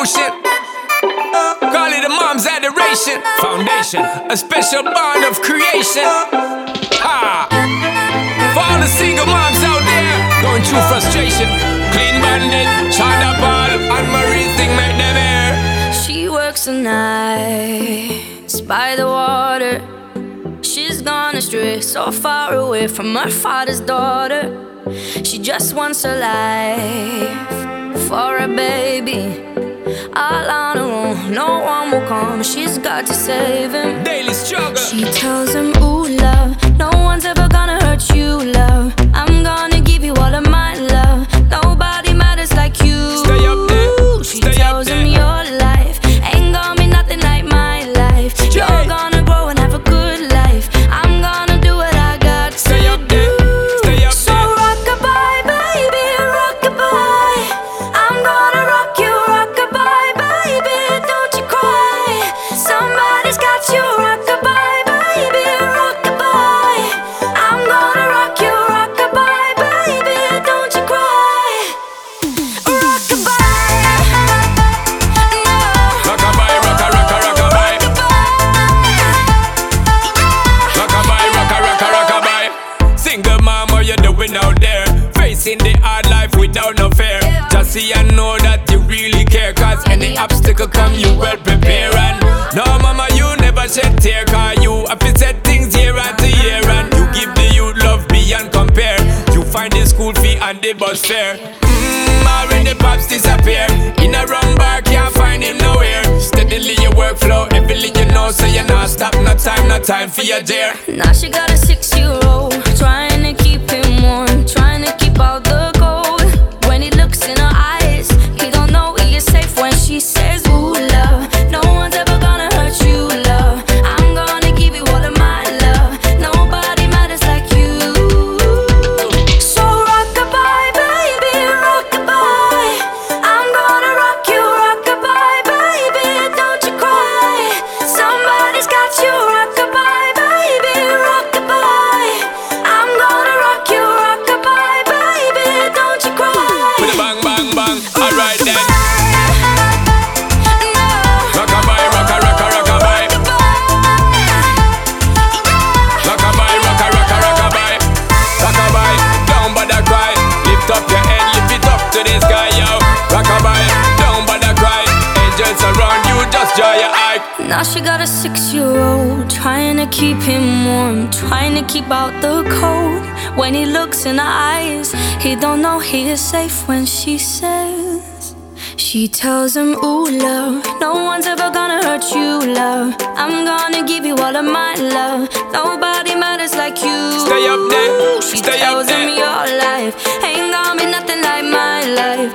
emotion. Call it a mom's adoration. Foundation, a special bond of creation. Ha! For all the single moms out there going through frustration, Clean Bandit, Chanda Paul, and Marie thing make them air. She works the nights by the water. She's gone astray, so far away from her father's daughter. She just wants a life for a baby. All on her own, no one will come. She's got to save him. Daily struggle. She tells him, ooh, love, no one's ever gonna hurt you, love. I'm gonna give you all of my love. Nobody matters like you. Stay up there. She tells him your life ain't gonna be nothing like my life. You're gonna grow and have a good life. I'm gonna do what I got to do. Stay up So rock-a-bye, baby, rock-a-bye. I'm gonna rock you, rock-a-bye, baby, don't you cry. Somebody's got you, rock-a-bye, baby, rock-a-bye. I'm gonna rock you, rock-a-bye, baby, don't you cry. Rock-a-bye, no. Rock-a-bye, rock-a-rock-a-rock-a-bye. Rock-a-bye, rock-a-rock-a-rock-a-bye. Single mom, what you doing out there? Facing the hard life without no fear. Just see and know that you really care. Cause any obstacle come, you well prepare. And no mama, you never shed tear. Cause you have to set things year after year. And you give the youth love beyond compare. You find the school fee and the bus fare. Already pops disappear. In a wrong bar, can't find him nowhere. Steadily your workflow, everything you know. So you not stop, no time for your dear. Now she got a 6-year-old, trying to keep him warm, trying to keep out the cold. When he looks in her eyes, he don't know he is safe when she says, ooh, love, no one's ever gonna hurt you, love. I'm gonna give you all of my love. Nobody matters like you. So rock-a-bye, baby, rock-a-bye. I'm gonna rock you, rock-a-bye, baby, don't you cry. Somebody's got you, rock-a-bye, baby, rock-a-bye. I'm gonna rock you, rock-a-bye, baby, don't you cry. With a bang, bang, bang. Alright then. No. Rock-a-bye, rock-a-rock-a-rock-a-bye. Rock-a-bye, rock-a-rock-a-rock-a-bye. Rock-a-bye, don't bother cry. Lift up your head, lift it up to the sky, yo. Rock-a-bye, don't bother cry. Angels around you, just draw your eye. Now she got a 6-year-old, trying to keep him warm, trying to keep out the cold. When he looks in her eyes, he don't know he is safe when she says. She tells him, ooh, love, no one's ever gonna hurt you, love. I'm gonna give you all of my love. Nobody matters like you. Stay up there, She stay up tells him there. your life ain't gonna be nothing like my life.